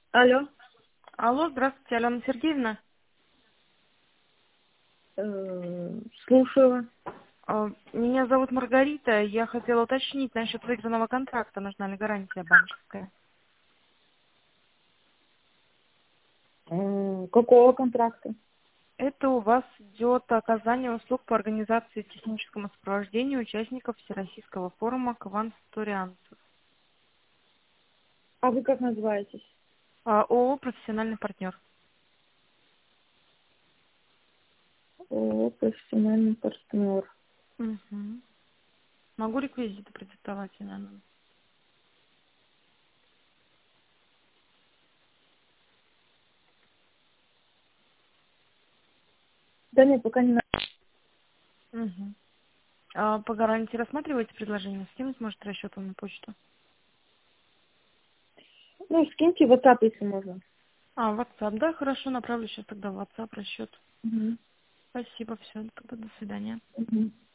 Алло, Алло, здравствуйте, Алена Сергеевна. слушаю вас. Меня зовут Маргарита. Я хотела уточнить насчет выигранного контракта. Нужна ли гарантия банковская? Какого контракта? Это у вас идет оказание услуг по организации и техническому сопровождению участников Всероссийского форума квансторианцев. А вы как называетесь? ООО «Профессиональный партнер». О, профессиональный партнер. Мгм. Могу реквизиты продиктовать, если надо. Да нет, пока не надо. Мгм. По гарантии рассматриваете предложение? Скинуть может расчет вам на почту? Ну, скиньте в WhatsApp, если можно. WhatsApp, да, хорошо, направлю сейчас тогда в WhatsApp расчет. Угу. Спасибо, все, тогда до свидания. Угу.